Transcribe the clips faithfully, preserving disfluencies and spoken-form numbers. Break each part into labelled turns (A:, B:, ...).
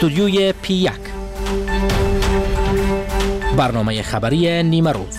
A: استودیوی پی یک، برنامه خبری نیمه روز.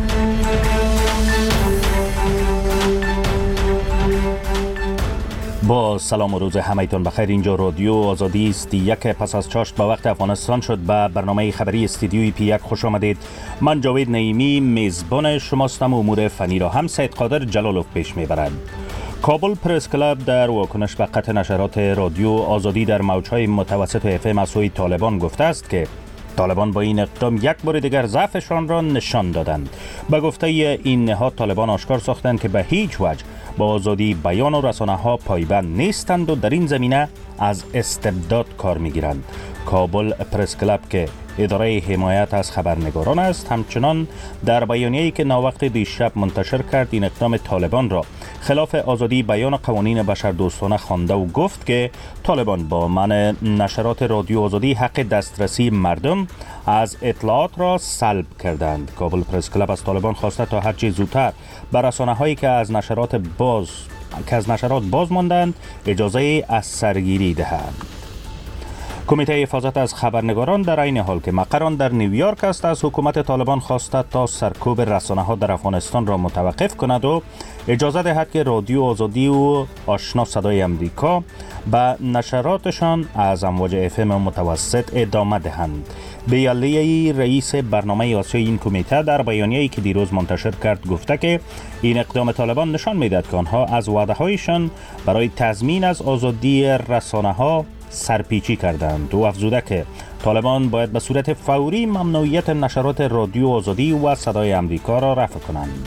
B: با سلام و روز همه‌تان بخیر. اینجا رادیو آزادی است. یک پس از چاشت به وقت افغانستان شد. به برنامه خبری استودیوی پی یک خوش آمدید. من جاوید نعیمی میزبان شماستم. امور فنی را هم سید قادر جلالوف پیش میبرد. کابل پرس کلاب در واکنش به قطع نشرات رادیو آزادی در موجهای متوسط اف ام از سوی طالبان گفته است که طالبان با این اقدام یک بار دیگر ضعفشان را نشان دادند. به گفته این نهاد، طالبان آشکار ساختند که به هیچ وجه با آزادی بیان و رسانه ها پایبند نیستند و در این زمینه از استبداد کار میگیرند. کابل پرس کلاب که اداره حمایت از خبرنگاران است، همچنان در بیانیه‌ای که ناوقت دیشب منتشر کرد این اقدام طالبان را خلاف آزادی بیان و قوانین بشردوستانه خوانده و گفت که طالبان با منع نشرات رادیو آزادی حق دسترسی مردم از اطلاعات را سلب کردند. کابل پرس کلاب از طالبان خواسته تا هرچه زودتر به رسانه‌هایی که از نشرات باز که از نشرات باز ماندند اجازه از سرگیری دهند. کمیته حفاظت از خبرنگاران در این حال که مقر آن در نیویورک است، از حکومت طالبان خواسته تا سرکوب رسانه‌ها در افغانستان را متوقف کند و اجازه دهد که رادیو آزادی و آشنا صدای امریکا به نشراتشان از امواج اف ام متوسط ادامه دهند. بیالی رئیس برنامه آسیای این کمیته در بیانیه‌ای که دیروز منتشر کرد گفته که این اقدام طالبان نشان می‌دهد که آنها از وعده‌هایشان برای تضمین از آزادی رسانه‌ها سرپیچی کردند و افزوده که طالبان باید به صورت فوری ممنوعیت نشرات رادیو آزادی و صدای امریکا را رفع کنند.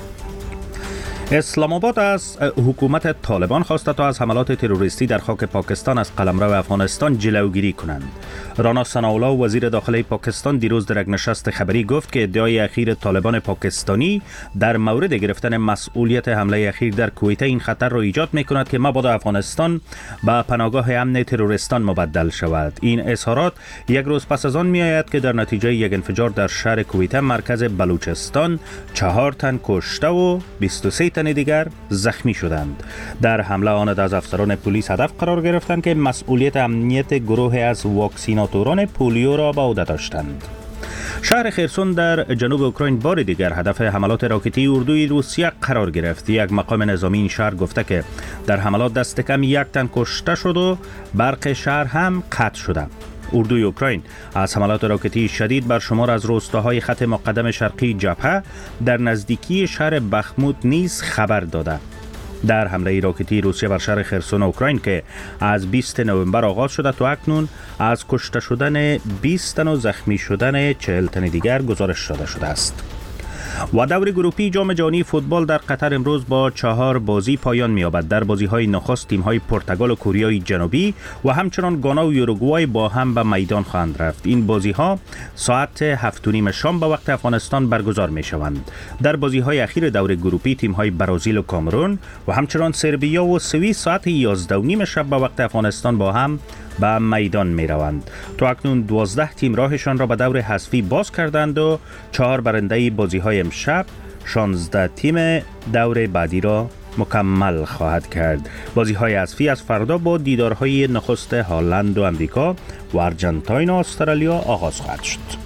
B: اسلام آباد از حکومت طالبان خواسته تا از حملات تروریستی در خاک پاکستان از قلمرو افغانستان جلوگیری کنند. رانا ثناءالله وزیر داخلی پاکستان دیروز در یک نشست خبری گفت که ادعای اخیر طالبان پاکستانی در مورد گرفتن مسئولیت حمله اخیر در کویت این خطر را ایجاد می‌کند که مبادا افغانستان به پناهگاه امن تروریستان مبدل شود. این اظهارات یک روز پس از آن می‌آید که در نتیجه یک انفجار در شهر کویت مرکز بلوچستان چهار تن کشته و بیست و سه تن دیگر زخمی شدند. در حمله آن از افسران پلیس هدف قرار گرفتند که مسئولیت امنیت گروه از واکسیناتوران پولیو را به عهده داشتند. شهر خرسون در جنوب اوکراین بار دیگر هدف حملات راکتی اردوی روسیه قرار گرفت. یک مقام نظامی این شهر گفته که در حملات دست کم یک تن کشته شد و برق شهر هم قطع شده. اردوی اوکراین از حملات راکتی شدید بر شمار از روستاهای خط مقدم شرقی جبهه در نزدیکی شهر بخموت نیز خبر داده. در حمله راکتی روسیه بر شهر خرسون اوکراین که از بیست نوامبر آغاز شده تا اکنون از کشته شدن بیست تن و زخمی شدن چهل تن دیگر گزارش داده شده است. و دور گروپی جام جهانی فوتبال در قطر امروز با چهار بازی پایان می‌یابد. در بازی‌های نخست تیم‌های پرتغال و کره جنوبی و همچنان گانا و یوروگوای با هم به میدان خواهند رفت. این بازی‌ها ساعت هفت و نیم شام به وقت افغانستان برگزار می‌شوند. در بازی‌های اخیر دور گروپی تیم‌های برزیل و کامرون و همچنان سربیا و سوئیس ساعت یازده و نیم شب به وقت افغانستان با هم به میدان می روند. تا اکنون دوازده تیم راهشان را به دور حذفی باز کردند و چهار برنده بازی های امشب شانزده تیم دور بعدی را مکمل خواهد کرد. بازی های حذفی از فردا با دیدارهای نخست هلند و امریکا و آرژانتین و استرالیا آغاز خواهد شد.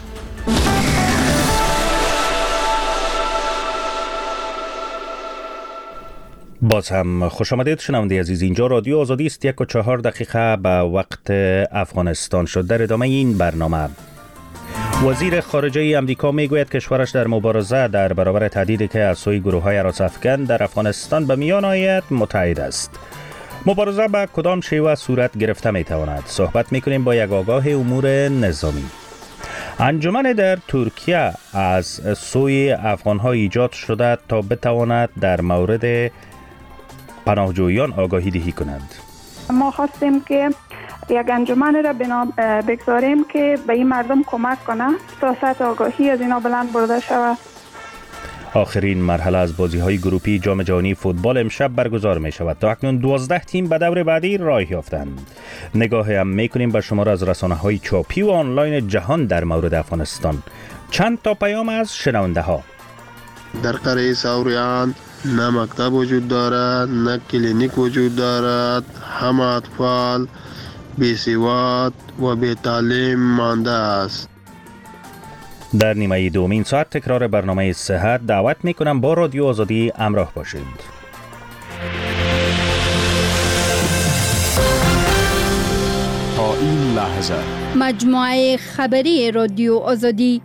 B: باز هم خوش آمدید شنونده عزیز. اینجا رادیو آزادی است. یک و چهار دقیقه به وقت افغانستان شد. در ادامه این برنامه وزیر خارجه امریکا میگوید کشورش در مبارزه در برابر تهدیدی که از سوی گروه‌های راس‌افکن در افغانستان به میان آید متحد است. مبارزه به کدام شیوه صورت گرفته میتواند؟ صحبت میکنیم با یک آگاه امور نظامی. انجمن در ترکیه از سوی افغان‌ها ایجاد شده تا بتواند در مورد پناهجویان آگاهی دهی کنند.
C: ما خواستیم که یک انجمن را بنا بگذاریم که به این مردم کمک کنه تا سطح آگاهی از اینا بلند برده شود.
B: آخرین مرحله از بازی‌های گروپی جام جهانی فوتبال امشب برگزار می شود. تا اکنون دوازده تیم به دور بعدی راه یافتند. نگاه هم می‌کنیم به شمار از رسانه‌های چاپی و آنلاین جهان در مورد افغانستان. چند تا پیام از شنونده ها.
D: در قریه ساوریان نه مکتب وجود دارد، نه کلینیک وجود دارد. همه اطفال بی‌سواد و بی‌تعلیم مانده است.
B: در نیمه دومین ساعت تکرار برنامه صحت دعوت میکنم با رادیو آزادی همراه باشید.
E: تا این لحظه
F: مجموعه خبری رادیو آزادی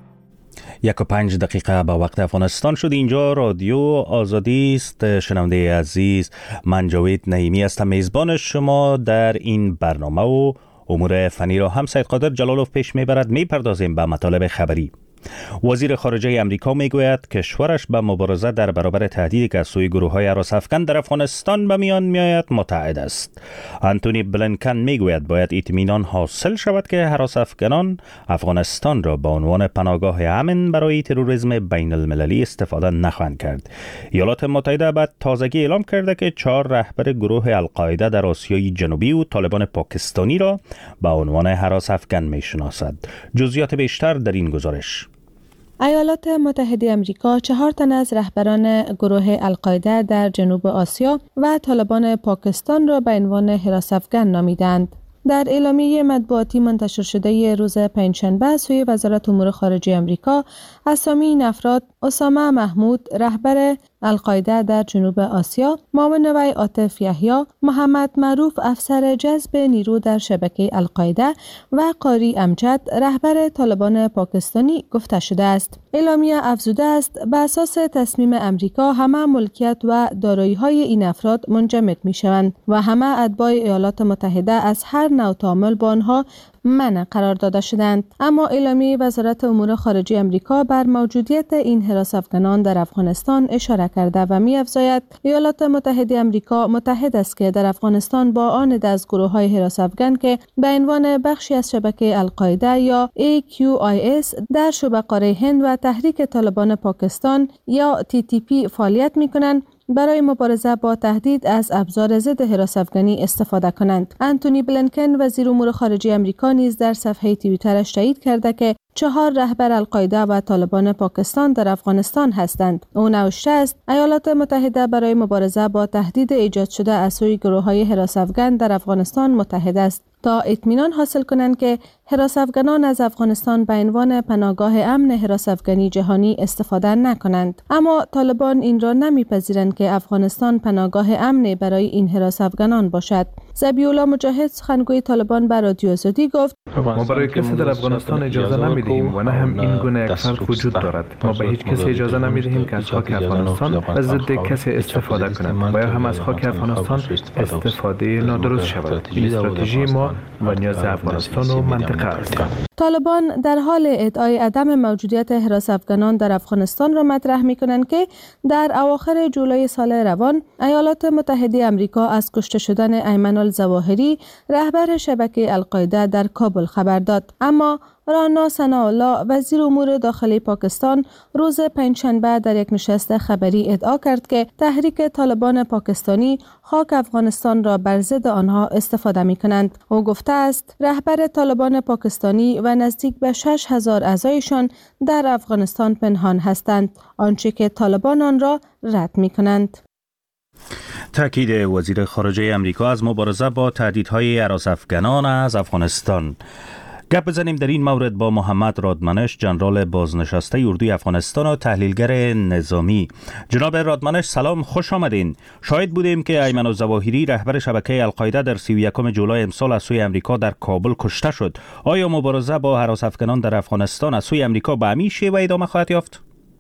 B: یک و پنج دقیقه به وقت افغانستان شد. اینجا رادیو آزادی است. شنونده عزیز، من جاوید نعیمی هستم، میزبان شما در این برنامه و امور فنی را هم سید قادر جلالوف پیش میبرد. میپردازیم به مطالب خبری. وزیر خارجه امریکا میگوید کشورش به مبارزه در برابر تهدیدی که از سوی گروه‌های هراس‌افکن در افغانستان به میان میآید متعهد است. آنتونی بلینکن میگوید باید اطمینان حاصل شود که هراس‌افکنان افغانستان را به عنوان پناهگاه امن برای تروریسم بین المللی استفاده نخواهند کرد. ایالات متحده بعد تازگی اعلام کرده که چهار رهبر گروه القاعده در آسیای جنوبی و طالبان پاکستانی را به عنوان هراس‌افکن میشناسد. جزئیات بیشتر در این گزارش.
G: ایالات متحده آمریکا چهار تن از رهبران گروه القاعده در جنوب آسیا و طالبان پاکستان را به عنوان هراس‌افکن نامیدند. در اعلامیه مطبوعاتی منتشر شده روز پنجشنبه سوی وزارت امور خارجه آمریکا، اسامی این افراد اسامه محمود رهبر القاعده در جنوب آسیا، معاون وی عاطف یحیی، محمد معروف افسر جذب نیرو در شبکه القاعده و قاری امجد رهبر طالبان پاکستانی گفته شده است. اعلامیه افزوده است به اساس تصمیم امریکا همه ملکیت و دارایی‌های این افراد منجمد می‌شوند و همه اتباع ایالات متحده از هر نوع تعامل با آنها منع قرار داده شدند. اما اعلامیه وزارت امور خارجه آمریکا بر موجودیت این هراس‌افکنان در افغانستان اشاره کرده و می‌افزاید ایالات متحده آمریکا متحد است که در افغانستان با آن از گروه‌های هراس‌افکن که به عنوان بخشی از شبکه القاعده یا ای کیو آی اس در شبه قاره هند و تحریک طالبان پاکستان یا تی تی پی فعالیت می‌کنند برای مبارزه با تهدید از ابزار ضد هراس‌افکنی استفاده کنند. آنتونی بلینکن وزیر امور خارجه آمریکا نیز در صفحه توییترش تایید کرده که چهار رهبر القاعده و طالبان پاکستان در افغانستان هستند. او نوشته است ایالات متحده برای مبارزه با تهدید ایجاد شده از سوی گروه‌های هراس‌افکن در افغانستان متحد است تا اطمینان حاصل کنند که هراس‌افکنان از افغانستان به عنوان پناهگاه امن هراس‌افکنی جهانی استفاده نکنند. اما طالبان این را نمی‌پذیرند که افغانستان پناهگاه امن برای این هراس‌افکنان باشد. ذبیح الله مجاهد سخنگوی طالبان به رادیو آزادی گفت
H: ما برای کسی در افغانستان اجازه نمیدهیم و نه هم این گونه یک فرد وجود دارد. ما به هیچ کسی اجازه نمیدهیم که از خاک افغانستان و ضد کسی استفاده کند. باید هم از خاک افغانستان استفاده نادرست شود. این استراتژی ما و نیاز افغانستان و منطقه است.
G: طالبان در حال ادعای عدم موجودیت هراس‌افکنان در افغانستان را مطرح می‌کنند که در اواخر جولای سال روان ایالات متحده آمریکا از کشته شدن ایمن الظواهری رهبر شبکه القاعده در کابل خبر داد. اما رانا ثناءالله وزیر امور داخلی پاکستان روز پنجشنبه در یک نشست خبری ادعا کرد که تحریک طالبان پاکستانی خاک افغانستان را بر ضد آنها استفاده می کنند. او گفته است رهبر طالبان پاکستانی و نزدیک به شش هزار اعضایشان در افغانستان پنهان هستند، آنچه که طالبان آن را رد می کنند.
B: تاکید وزیر خارجه امریکا از مبارزه با تهدیدهای هراس‌افکنان از افغانستان. گپ بزنیم در این مورد با محمد رادمنش، ژنرال بازنشسته اردوی افغانستان و تحلیلگر نظامی. جناب رادمنش سلام، خوش آمدین. شاهد بودیم که ایمن الظواهری رهبر شبکه القاعده در سی و یکم جولای امسال از سوی امریکا در کابل کشته شد. آیا مبارزه با هراس‌افکنان در افغانستان از سوی امریکا به همین شیوه ادامه خواهد یافت؟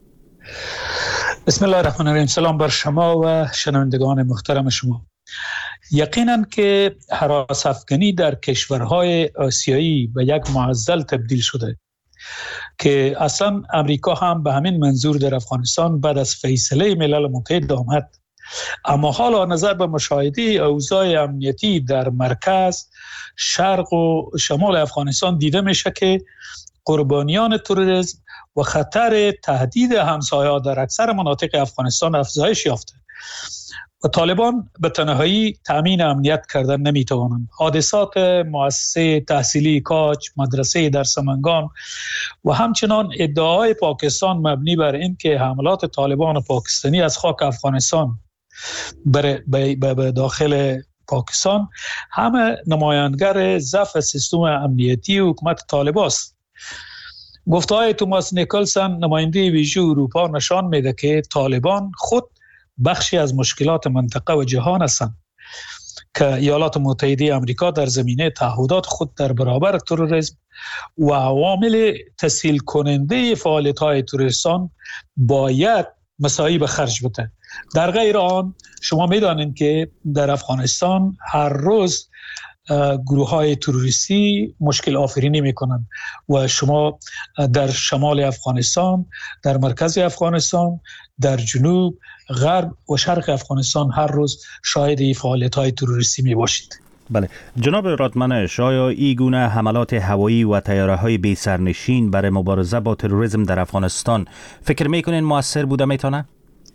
I: بسم الله الرحمن الرحیم. سلام بر شما و شنوندگان محترم شما. یقینا که هراس‌افکنی در کشورهای آسیایی به یک معضل تبدیل شده که اصلا امریکا هم به همین منظور در افغانستان بعد از فیصله ملل متحد آمد. اما حالا نظر به مشاهده اوضاع امنیتی در مرکز، شرق و شمال افغانستان دیده میشه که قربانیان تروریسم و خطر تهدید همسایه‌ها در اکثر مناطق افغانستان افزایش یافته و طالبان به تنهایی تامین امنیت کردن نمیتوانند. حادثات مؤسسه تحصیلی کاج، مدرسه در سمنگان و همچنان ادعای پاکستان مبنی بر این که حملات طالبان پاکستانی از خاک افغانستان به داخل پاکستان همه نمایانگر ضعف سیستم امنیتی و حکومت طالبان است. گفته‌های توماس نیکلسون نماینده ویژه اروپا نشان میده که طالبان خود بخشی از مشکلات منطقه و جهان هستند که ایالات متحده آمریکا در زمینه تعهدات خود در برابر تروریسم و عوامل تسهیل کننده فعالیت‌های تروریستان باید مساعی به خرج بده. در غیر آن شما می‌دانید که در افغانستان هر روز گروه های تروریستی مشکل آفرینی میکنند و شما در شمال افغانستان، در مرکز افغانستان، در جنوب، غرب و شرق افغانستان هر روز شاهد فعالیت های تروریستی می باشید.
B: بله جناب رادمنش، آیا این گونه حملات هوایی و طیاره های بی سرنشین برای مبارزه با تروریسم در افغانستان فکر میکنین موثر بوده میتونه؟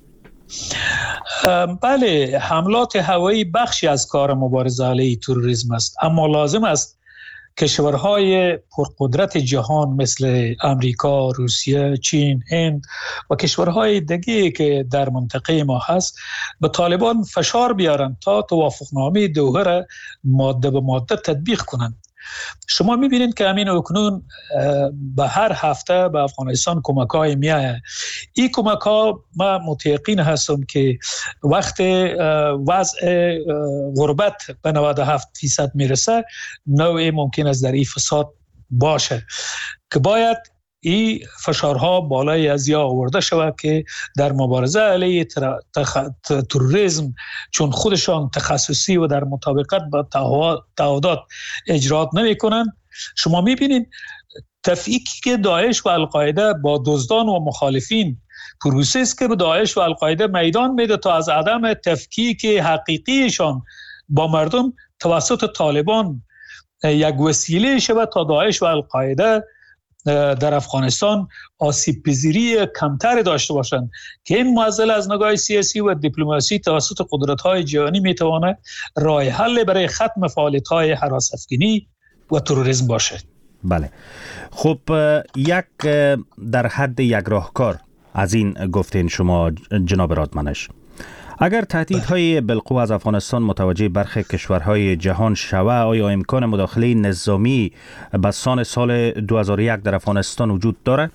I: بله، حملات هوایی بخشی از کار مبارزه علیه تروریسم است، اما لازم است کشورهای پرقدرت جهان مثل امریکا، روسیه، چین، هند و کشورهای دیگه که در منطقه ما هست به طالبان فشار بیارن تا توافقنامه دوحه را ماده به ماده تطبیق کنند. شما میبینید که همین اکنون به هر هفته به افغانستان کمک های میایه. این کمک ها من متیقین هستم که وقت وضع غربت به نود و هفت درصد میرسه نوعی ممکن است در این فساد باشه که باید این فشارها بالای از یا آورده شود که در مبارزه علیه تخ... تروریسم چون خودشان تخصصی و در مطابقت با تعهدات اجرات نمی کنند. شما می بینید تفکیکی که داعش و القاعده با دزدان و مخالفین پروسه است که به داعش و القاعده میدان میده تا از عدم تفکیک حقیقیشان با مردم توسط طالبان یک وسیله شود تا داعش و القاعده در افغانستان آسیب پذیری کمتر داشته باشند که این معضل از نگاه سیاسی و دیپلماسی توسط قدرت‌های جهانی میتواند راه حل برای ختم فعالیت‌های هراس افکنی و تروریسم باشد.
B: بله خب یک در حد یک راهکار از این گفتین شما جناب رادمنش، اگر تهدیدهای بالقوه از افغانستان متوجه برخی کشورهای جهان شوه، آیا امکان مداخله نظامی به سان سال دو هزار و یک در افغانستان وجود دارد؟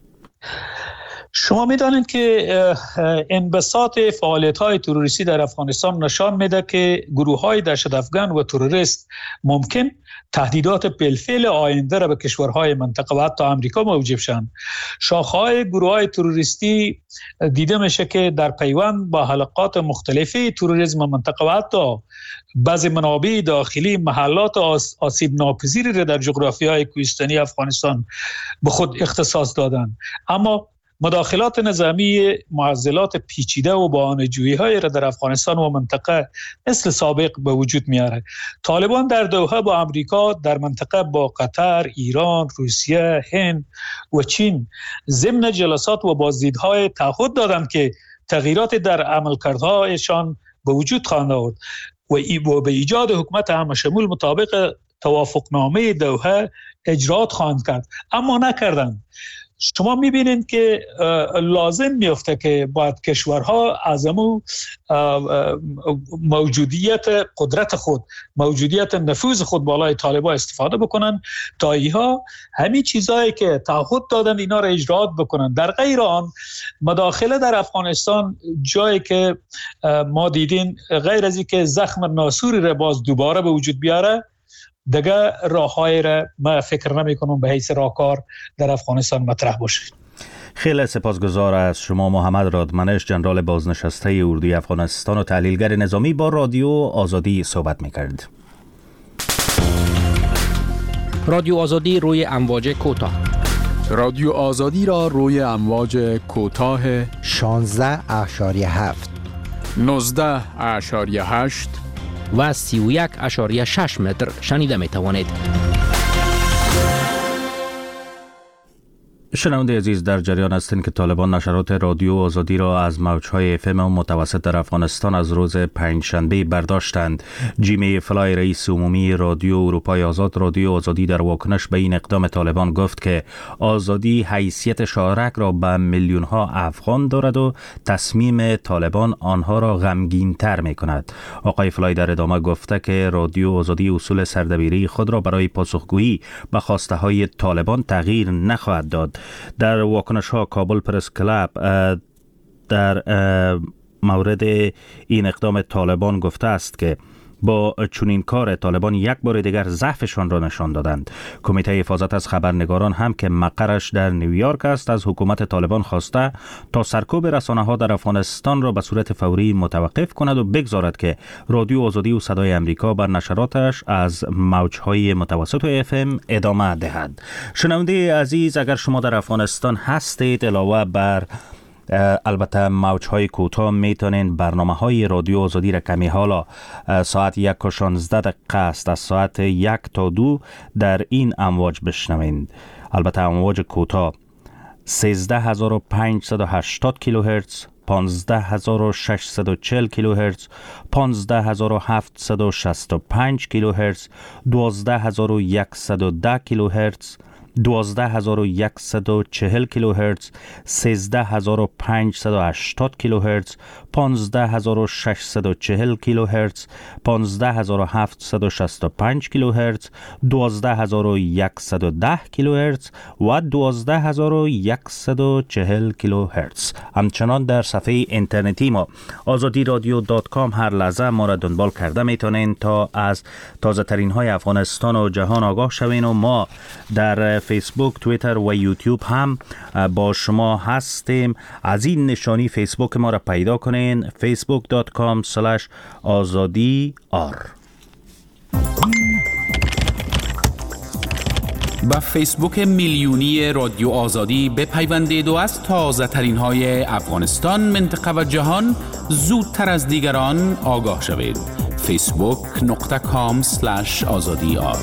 I: شما می‌دانید که انبساط فعالیت‌های تروریستی در افغانستان نشان میده که گروه‌های دهشت‌افکن و تروریست ممکن تهدیدات بالفعل آینده را به کشورهای منطقه و حتی آمریکا موجب شوند. شاخه‌های گروه‌های تروریستی دیده میشه که در پیوند با حلقات مختلفی تروریسم منطقه و حتی بعضی منابع داخلی محلات آسیب ناپذیری را در جغرافیای کوهستانی افغانستان به خود اختصاص دادند. اما مداخلات نظامی معضلات پیچیده و بهانه‌جویی‌های را در افغانستان و منطقه مثل سابق به وجود میاره. طالبان در دوحه با امریکا، در منطقه با قطر، ایران، روسیه، هند و چین ضمن جلسات و بازدیدهای تعهد دادند که تغییرات در عملکردهایشان به وجود خواهند آورد و به ایجاد حکومت همشمول مطابق توافقنامه دوحه اجرات خواهند کرد، اما نکردند. شما میبینید که لازم میفته که باید کشورها از امو موجودیت قدرت خود، موجودیت نفوذ خود بالای طالبان استفاده بکنن تا اینها همین چیزایی که تعهد دادن اینا را اجرات بکنن. در غیر آن مداخله در افغانستان جایی که ما دیدین غیر از اینکه زخم ناسوری را باز دوباره به وجود بیاره، دیگه راه‌های را من فکر نمی کنم به حیث راهکار در افغانستان مطرح باشه.
B: خیلی سپاسگزار از شما محمد رادمنش، جنرال بازنشسته اردوی افغانستان و تحلیلگر نظامی، با رادیو آزادی صحبت می‌کرد.
A: رادیو آزادی روی امواج کوتاه.
E: رادیو آزادی را روی امواج کوتاه
J: شانزده اشاریه هفت،
E: نوزده اشاریه هشت
A: و سی و یک اشاریه شش متر شنیده می توانید.
B: شنونده عزیز، در جریان هستند که طالبان نشرات رادیو آزادی را از موجهای اف ام متوسط در افغانستان از روز پنجشنبه برداشتند. جیمی فلای، رئیس عمومی رادیو اروپای آزاد، رادیو آزادی در واکنش به این اقدام طالبان گفت که آزادی حیثیت شارک را به میلیون ها افغان دارد و تصمیم طالبان آنها را غمگین تر می کند. آقای فلای در ادامه گفته که رادیو آزادی اصول سردبیری خود را برای پاسخگویی به خواسته های طالبان تغییر نخواهد داد. در واکنش ها کابل پرس کلاب در مورد این اقدام طالبان گفته است که با چنین کار طالبان یک بار دیگر ضعفشان را نشان دادند. کمیته حفاظت از خبرنگاران هم که مقرش در نیویورک است از حکومت طالبان خواسته تا سرکوب رسانه ها در افغانستان را به صورت فوری متوقف کند و بگذارد که رادیو آزادی و صدای امریکا بر نشراتش از موجهای متوسط و اف ام ادامه دهد. شنونده عزیز، اگر شما در افغانستان هستید، علاوه بر البته موجهای کوتاه میتونین برنامه های رادیو آزادی را کمی حالا ساعت یک و شانزده دقیقه است از ساعت یک تا دو در این امواج بشنوید. البته امواج کوتاه سیزده هزار و پانصد و هشتاد کیلوهرتز، پانزده هزار و ششصد و چهل کیلوهرتز، پانزده هزار و هفتصد و شصت و پنج کیلوهرتز، دوازده هزار و صد و ده کیلوهرتز، دوازده هزار و صد و چهل کیلوهرتز، سیزده هزار و پانصد و هشتاد کیلوهرتز، پانزده هزار و ششصد و چهل کیلوهرتز، پانزده هزار و هفتصد و شصت و پنج کیلوهرتز، دوازده هزار و صد و ده کیلوهرتز و دوازده هزار و صد و چهل کیلوهرتز. همچنان در صفحه اینترنتی ما آزادی رادیو دات کام هر لحظه ما را دنبال کرده میتونین تا از تازه ترین های افغانستان و جهان آگاه شوین و ما در فیسبوک، توییتر و یوتیوب هم با شما هستیم. از این نشانی فیسبوک ما را پیدا کنین، فیسبوک دات کام سلش آزادی آر.
K: با فیسبوک میلیونی رادیو آزادی بپیوندید و از تازه ترین های افغانستان، منطقه و جهان زودتر از دیگران آگاه شوید. فیسبوک نقطه کام سلش آزادی آر.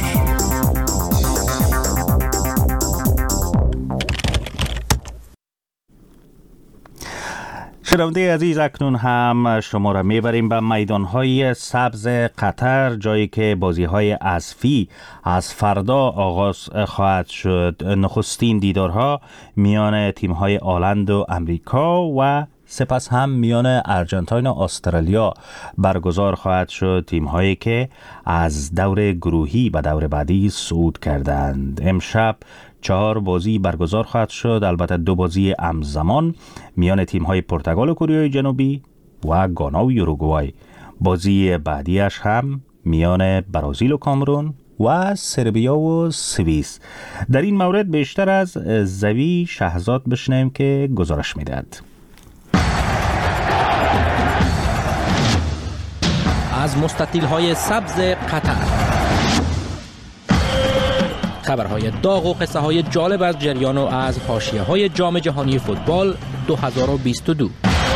B: شنونده عزیز، اکنون هم شما را میبریم به میدانهای سبز قطر، جایی که بازیهای عزفی از فردا آغاز خواهد شد. نخستین دیدارها میان تیمهای آلند و امریکا و سپس هم میان ارجنتاین و استرالیا برگزار خواهد شد، تیم‌هایی که از دور گروهی به دور بعدی صعود کردند. امشب چهار بازی برگزار خواهد شد، البته دو بازی همزمان میان تیم‌های پرتغال و کره جنوبی و گانا و یوروگوای. بازی بعدیش هم میان برزیل و کامرون و سربیا و سوئیس. در این مورد بیشتر از زوی شهزاد بشنویم که گزارش میدهد.
A: از مستطیل های سبز قطر، خبرهای داغ و قصه های جالب از جریان و از حاشیه های جام جهانی فوتبال دو هزار و بیست و دو.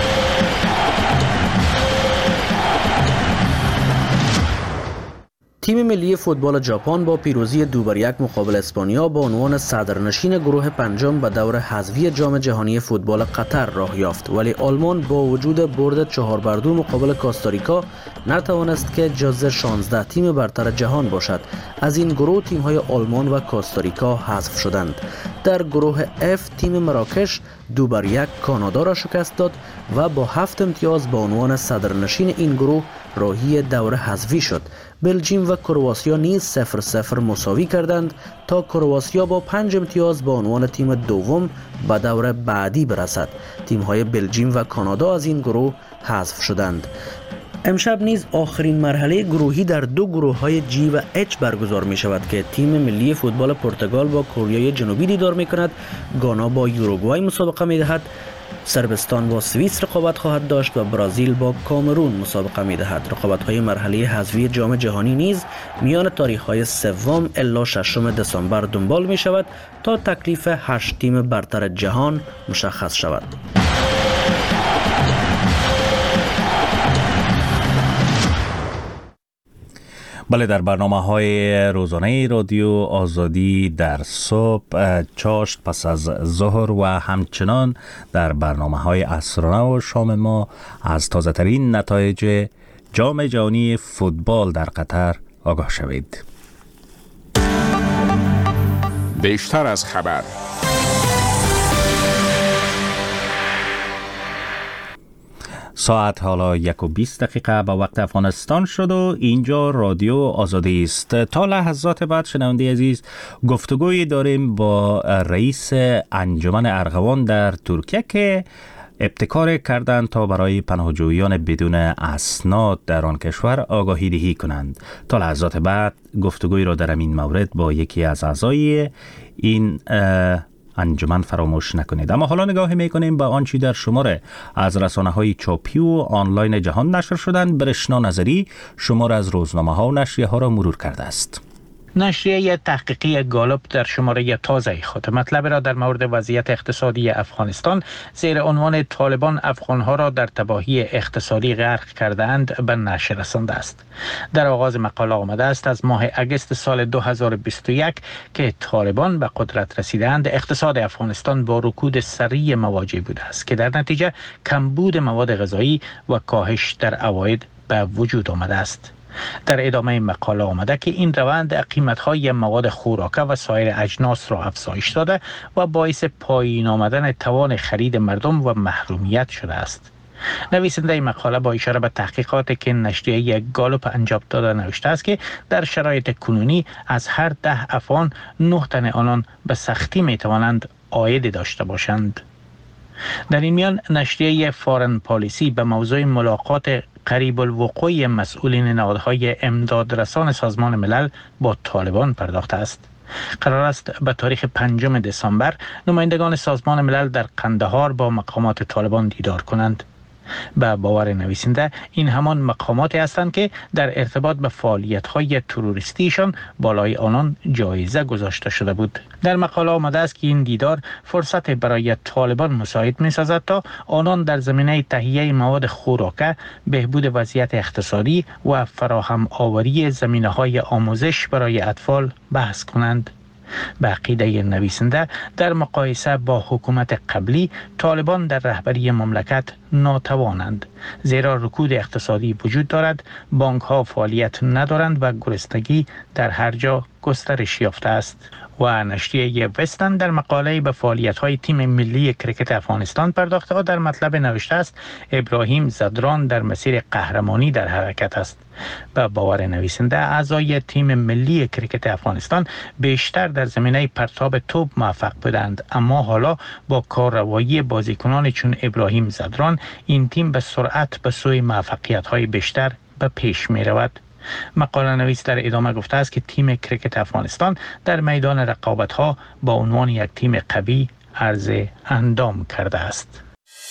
L: تیم ملی فوتبال ژاپن با پیروزی دو بر یک مقابل اسپانیا با عنوان صدرنشین گروه پنجم به دور حذفی جام جهانی فوتبال قطر راه یافت، ولی آلمان با وجود برد چهار بر دو مقابل کاستاریکا نتوانست که جزو شانزده تیم برتر جهان باشد. از این گروه تیم‌های آلمان و کاستاریکا حذف شدند. در گروه F تیم مراکش دو بر یک کانادا را شکست داد و با هفت امتیاز با عنوان صدرنشین این گروه راهی دور حذفی شد. بلژیم و کرواسیا نیز صفر صفر مساوی کردند تا کرواسیا با پنج امتیاز با عنوان تیم دوم به دور بعدی برسد. تیم‌های بلژیم و کانادا از این گروه حذف شدند. امشب نیز آخرین مرحله گروهی در دو گروه‌های جی و اچ برگزار می شود که تیم ملی فوتبال پرتغال با کره جنوبی دیدار می کند، گانا با یوروگوای مسابقه می دهد، صربستان با سوئیس رقابت خواهد داشت و برزیل با کامرون مسابقه می دهد. رقابت‌های مرحله حذفی جام جهانی نیز میان تاریخ‌های سوم الی ششم دسامبر دنبال می شود تا تکلیف هشت تیم برتر جهان مشخص شود.
B: بله، در برنامه های روزانه رادیو آزادی در صبح، چاشت، پس از ظهر و همچنان در برنامه های عصرانه و شام ما از تازه ترین نتایج جام جهانی فوتبال در قطر آگاه شوید.
K: بیشتر از خبر.
B: ساعت حالا یک و بیست دقیقه به وقت افغانستان شد و اینجا رادیو آزادی است. تا لحظات بعد شنونده عزیز گفتگویی داریم با رئیس انجمن ارغوان در ترکیه که ابتکار کردند تا برای پناهجویان بدون اسناد در آن کشور آگاهی دهی کنند. تا لحظات بعد گفتگویی را در این مورد با یکی از اعضای این انجمن فراموش نکنید. اما حالا نگاهی میکنیم به آنچه در شماره از رسانه‌های چاپی و آنلاین جهان نشر شدند. برشنا نظری شماره از روزنامه‌ها و نشریه ها را مرور کرده است.
A: نشریه تحقیقی گالوب در شماره تازه خود مطلب را در مورد وضعیت اقتصادی افغانستان زیر عنوان طالبان افغانها را در تباهی اقتصادی غرق کرده‌اند به نشر رسانده است. در آغاز مقاله آمده است از ماه اگست سال دو هزار و بیست و یک که طالبان به قدرت رسیدند، اقتصاد افغانستان با رکود سریع مواجه بوده است که در نتیجه کمبود مواد غذایی و کاهش در عواید به وجود آمده است. در ادامه مقاله آمده که این روند قیمت‌های مواد خوراکه و سایر اجناس را افزایش داده و باعث پایین آمدن توان خرید مردم و محرومیت شده است. نویسنده مقاله با اشاره به تحقیقاتی که نشریه گالوب انجام داده نوشته است که در شرایط کنونی از هر ده افغان نه تن آنان به سختی می‌توانند عاید داشته باشند. در این میان نشریه فارن پالیسی به موضوع ملاقات قریب الوقوع مسئولین نهادهای امدادرسان سازمان ملل با طالبان پرداخته است. قرار است به تاریخ پنجم دسامبر نمایندگان سازمان ملل در قندهار با مقامات طالبان دیدار کنند. به باور نویسنده این همان مقاماتی هستند که در ارتباط به فعالیت‌های تروریستیشان بالای آنان جایزه گذاشته شده بود. در مقاله آمده است که این دیدار فرصت برای طالبان مساعد می‌سازد تا آنان در زمینه تهیه مواد خوراکه، بهبود وضعیت اقتصادی و فراهم آوری زمینه‌های آموزش برای اطفال بحث کنند. به عقیده نویسنده در مقایسه با حکومت قبلی طالبان در رهبری مملکت ناتوانند، زیرا رکود اقتصادی وجود دارد، بانک ها فعالیت ندارند و گرسنگی در هر جا گسترش یافته است. و نشریه وستن در مقاله به فعالیت‌های تیم ملی کرکت افغانستان پرداخته و در مطلب نوشته است ابراهیم زدران در مسیر قهرمانی در حرکت است. به باور نویسنده اعضای تیم ملی کرکت افغانستان بیشتر در زمینه پرتاب توپ موفق بودند، اما حالا با کارروایی بازیکنان چون ابراهیم زدران این تیم به سرعت به سوی موفقیت‌های بیشتر به پیش می‌رود. مقاله نویس در ادامه گفته است که تیم کرکت افغانستان در میدان رقابت‌ها با عنوان یک تیم قوی عرض اندام کرده است.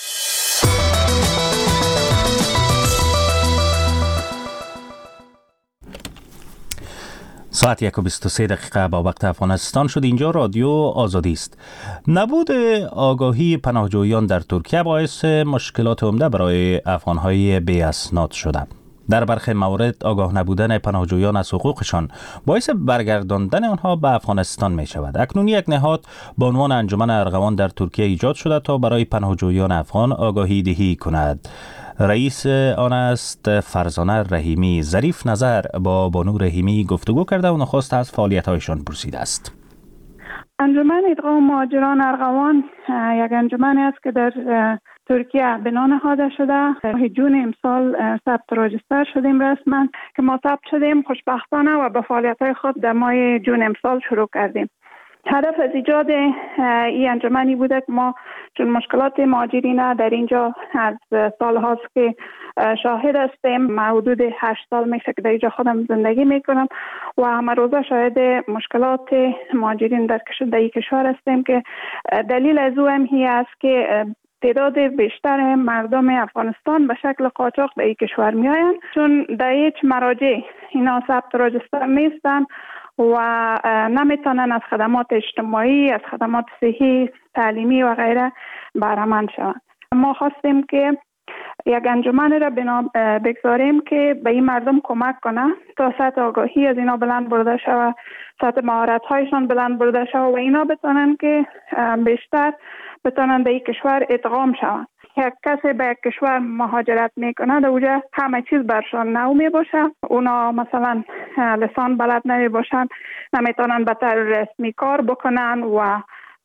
B: ساعت یک و بیست و سه دقیقه با وقت افغانستان شد. اینجا رادیو آزادی است. نبود آگاهی پناهجویان در ترکیه باعث مشکلات عمده برای افغان‌های بی اسناد شده. در برخی موارد آگاه نبودن پناهجویان از حقوقشان باعث برگرداندن آنها به افغانستان می شود. اکنون یک نهاد با عنوان انجمن ارغوان در ترکیه ایجاد شده تا برای پناهجویان افغان آگاهی دهی کند. رئیس آن است فرزانه رحیمی. ظریف نظر با بانو رحیمی گفتگو کرده و نخست از فعالیت‌هایشان پرسیده است.
C: انجمن ادغام مهاجران ارغوان یک انجمنی است که در ترکیه بنا نهاده شده. جون امسال ثبت راجستر شدیم رسما که ما ثبت شدیم خوشبختانه و به فعالیت‌های خود در ماه جون امسال شروع کردیم. هدف از ایجاد این انجمنی بوده که ما چون مشکلات مهاجرین در اینجا از سال هاست که شاهد هستیم، حدود هشت سال میشه که در اینجا خودم زندگی میکنم و همه روزه شاهد مشکلات مهاجرین در این کشور هستیم که دلیل از او هم هی است که تعداد بیشتر مردم افغانستان به شکل قاچاق به این کشور میآیند، چون در هیچ مراجع اینا ثبت راجستر نیستن و نمیتونن از خدمات اجتماعی، از خدمات صحی، تعلیمی و غیره بهره مند شوند. ما خواستیم که یک انجمن را بنا بگذاریم که به این مردم کمک کنه تا سطح آگاهی از اینا بلند برده شود، سطح مهارت هایشان بلند برده شود و اینا بتونن که بیشتر بتونن به این کشور ادغام شوند. یک کسی به یک کشور مهاجرت میکنه در اونجا همه چیز برشان نو می باشه، اونا مثلا لسان بلد نمی باشن، نمیتونن به طور رسمی کار بکنن و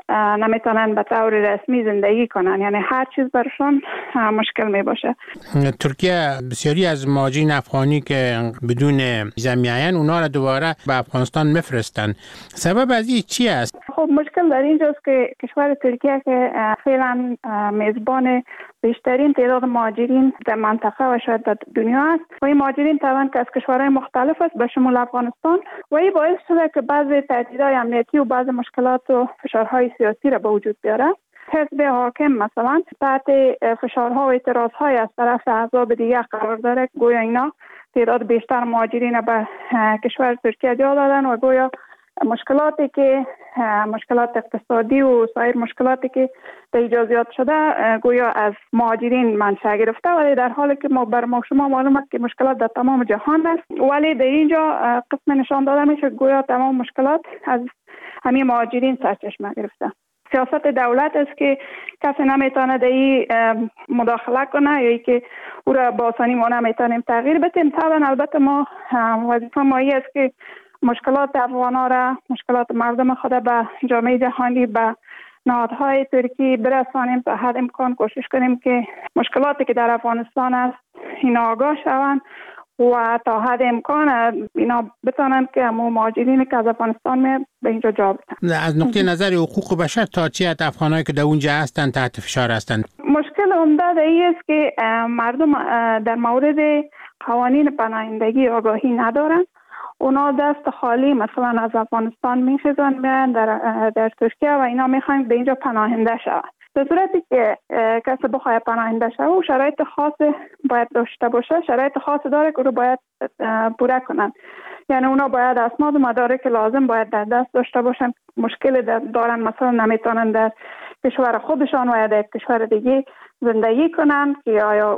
C: نمیتونن به طور رسمی زندگی کنن، یعنی هر چیز برشان مشکل می باشه.
M: ترکیه بسیاری از مهاجرین افغانی که بدون ویزا میاین اونا را دوباره به افغانستان میفرستن. سبب از این چی است؟
C: خب مشکل در اینجاست که کشور ترکیه که فعلا میزبان بیشترین تعداد مهاجرین در منطقه و شاید در دنیا است و این مهاجرین طبعا که از کشورهای مختلف است به شمول افغانستان و این باعث شده که بعضی تهدیدهای امنیتی و بعضی مشکلات و فشارهای سیاسی را به وجود بیاره. حزب حاکم مثلا تحت فشارها و اعتراضهای از طرف احزاب دیگر قرار داره، گویا اینا تعداد بیشتر مهاجرین به کشور ترکیه جا دادن و گویا مشکلاتی که مشکلات اقتصادی و سایر مشکلاتی که به اجازیات شده گویا از مهاجرین منشأ گرفته، ولی در حالی که ما بر ما شما معلوم است که مشکلات در تمام جهان است، ولی در اینجا قسم نشان داده میشه گویا تمام مشکلات از همین مهاجرین سرچشمه گرفته. سیاست دولت است که کسی نمیتونه در این مداخله کنه یا ای که او را با آسانی ما نمیتونیم تغییر بدیم. طبعا البته ما وظیفه ما است که مشکلات افغان‌ها را، مشکلات مردم خود به جامعه جهانی، به نهادهای ترکی برسانیم تا حد امکان کوشش کنیم که مشکلاتی که در افغانستان است اینا آگاه شوند و تا حد امکان اینا بتونن که همون مهاجرین که از افغانستان می به اینجا جا بدن.
M: از نقطه نظر حقوق بشر تا چی حد افغانایی که در اونجا هستن تحت فشار هستند؟
C: مشکل عمده در این است که مردم در مورد قوانین پناهندگی آگاهی ندارن. اونا دست خالی مثلا از افغانستان میخیزن میان در در ترکیه و اینا میخوان به اینجا پناهنده شوند. به صورتی که کسی بخواد پناهنده شود و شرایط خاص باید داشته باشه، شرایط خاص داره که رو باید پوره کنن. یعنی اونا باید اسناد و مدارک لازم باید در دست داشته باشن. مشکل دارن مثلا نمیتونن در کشور خودشان و یا در کشور دیگه زندگی کنن که آیا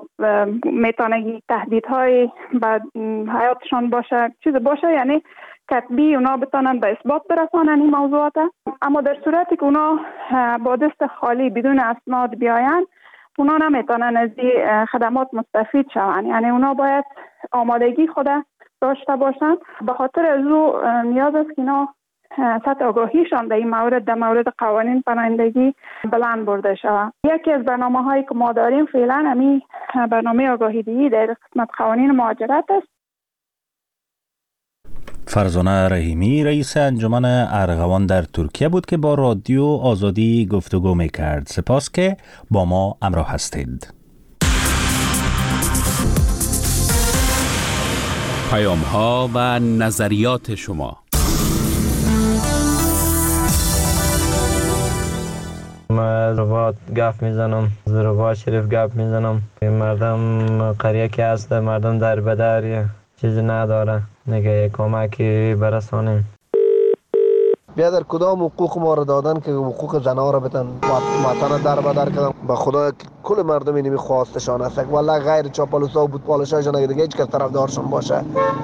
C: میتونه تهدیدهای به حیاتشان باشه، چیز باشه، یعنی کتبی اونا بتونن به اثبات برسانن این موضوعات. اما در صورتی که اونا با دست خالی بدون اسناد بیاین، اونا نمیتونن از این خدمات مستفید شون. یعنی اونا باید آمادگی خود داشته باشن. به خاطر از او نیاز است که اینا سطح آگاهیشان در این مورد در مورد قوانین پناهندگی بلند برده شود. یکی از برنامه هایی که ما داریم فعلا همین برنامه آگاهی دهی در قسمت قوانین مهاجرت است.
B: فرزانه رحیمی رئیس انجمن ارغوان در ترکیه بود که با رادیو آزادی گفتگو میکرد. سپاس که با ما همراه هستید.
K: پیام ها و نظریات شما.
N: من ربات گپ میزنم، ربات شریف گپ میزنم. مردم قریه که هست، مردم در بدر چیزی نداره، نگه کمکی برسانیم.
O: بیا در کدام حقوق ما رو دادن که حقوق زنها رو بتن وطن در بدر کردن. به خدا کل مردم اینمی خواستشان است، والله غیر چاپالوسا و بودپالشایشان اگه دیگه هیچ کس طرفدارشان باشه.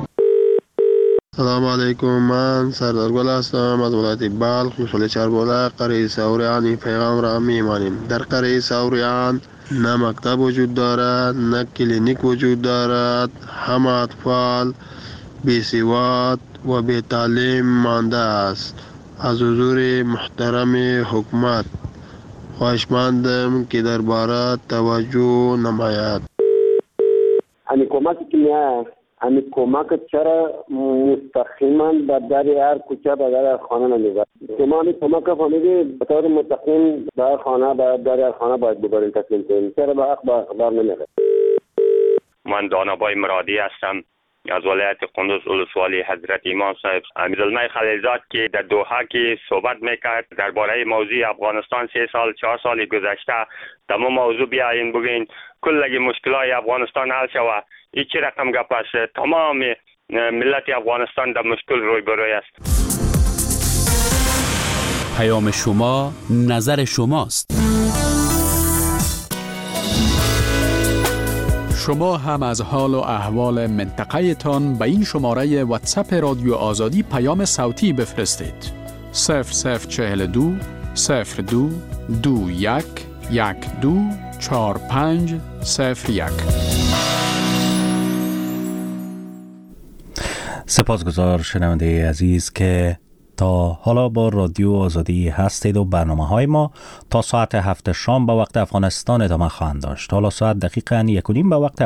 D: سلام علیکم، من سردار گل هستم از ولایت بلخ، محل چربوله، قریه سوریان. این پیغام را میمانیم. در قریه سوریان نه مکتب وجود دارد، نه کلینیک وجود دارد. همه اطفال بی‌سواد و بی تعلیم مانده است. از حضور محترم حکومت خواهشمندم که درباره توجه نماید.
P: همین کمکی که میاد، همین کمک چرا مستقیما به در هر کوچه به در خانه نمیبرد؟ شما همین کمک فهمیدی به طور مستقیم به خانه به در هر خانه باید ببرین تسلیم کنین. چرا به حق به اخبار نمیره؟
Q: من دانابای مرادی هستم از ولایت قندوز، ولسوالی حضرت امام صاحب. امیرالملک خلیلزاد که در دوحه که صحبت میکرد درباره موضوع افغانستان، سه سال چهار سال گذشته تمام موضوع بیاین بگین کل مشکلات افغانستان حل شود. این چه رقم گپ است؟ تمام ملت افغانستان در مشکل روی بروی است.
K: پیام شما، نظر شماست.
E: شما هم از حال و احوال منطقه تان به این شماره واتساپ رادیو آزادی پیام صوتی بفرستید. صفر صفر چهل و دو صفر دو دو یک یک دو چهار پنج صفر یک.
B: سپاسگزار شنونده عزیز که تا حالا با رادیو آزادی هستید و برنامه های ما تا ساعت هفت شام به وقت افغانستان ادامه خواهند داشت. حالا ساعت دقیقاً یک و نیم به وقت